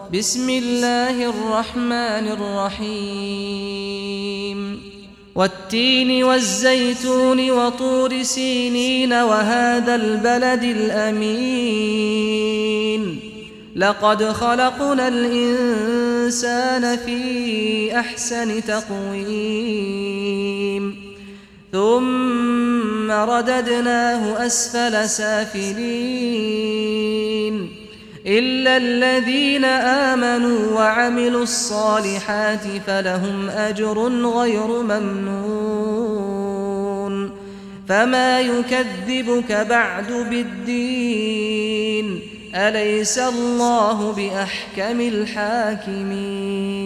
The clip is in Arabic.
بسم الله الرحمن الرحيم والتين والزيتون وطور سينين وهذا البلد الأمين لقد خلقنا الإنسان في أحسن تقويم ثم رددناه أسفل سافلين إلا الذين آمنوا وعملوا الصالحات فلهم أجر غير ممنون فما يكذبك بعد بالدين أليس الله بأحكم الحاكمين